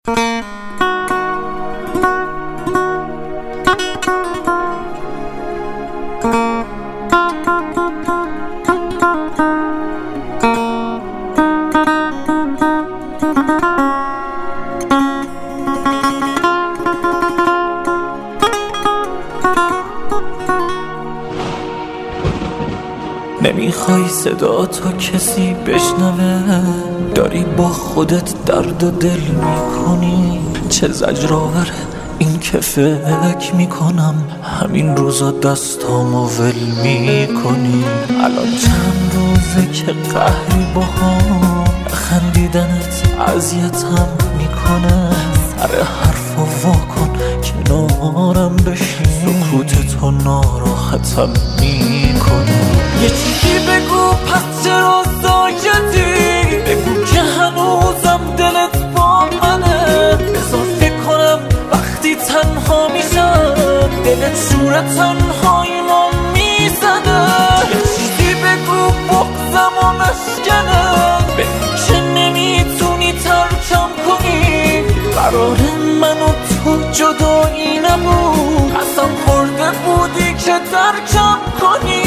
نمیخوای صدا تا کسی بشنوه، داری با خودت درد و دل میکنی. چه زجرآوره این که فکر میکنم همین روزا دستامو ول میکنی. الان چند روزه که قهری باهام، خندیدنت اذیتم میکنه. سر حرفا واکن کنارم بشین، سکوتتو ناراحتم میکنه. یه چیزی بگو پس چرا ساکتی، بگو که هنوزم دلت با منه. بذار فکر کنم وقتی تنها میشم، دلت شور تنهاییمو میزنه. یه چیزی بگو بغضم و مشکنه، بگو که نمیتونی ترکم کنی. قرار من و تو جدایی نبود، قسم خورده بودی که ترکم کنی.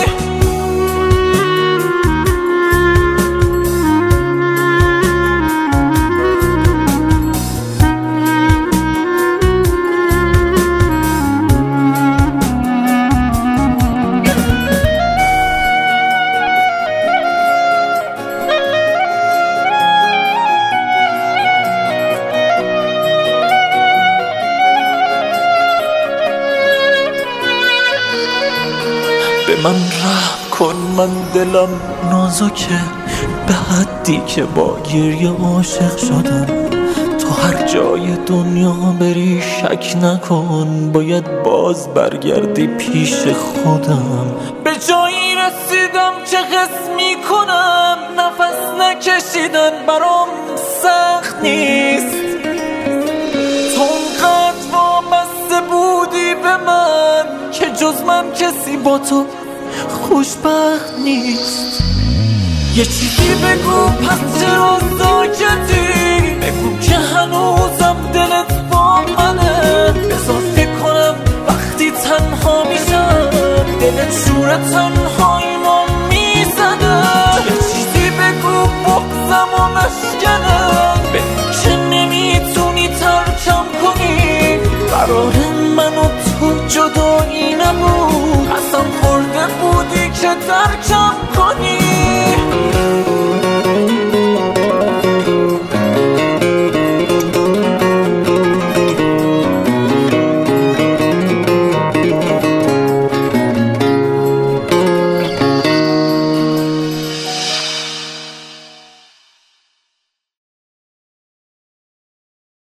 به من رحم کن، من دلم نازکه به حدی که با گریه عاشق شدم. تو هر جای دنیا بری شک نکن، باید باز برگردی پیش خودم. به جایی رسیدم که حس میکنم نفس نکشیدن برام سخت نیست. تو اونقدر وابسته بودی به من که جز من کسی با تو خوشبخت نیست. یه چیزی بگو پس چرا ساکتی، بگو که هنوزم دلت با منه. بذار فکر کنم وقتی تنها میشم، دلت شور تنهاییمو میزنه. یه چیزی بگو بغضم و مشکنه، بگو که نمیتونی ترکم کنی. قرار من و تو جدایی نبود، قسم خورده بودی که ترکم کنی.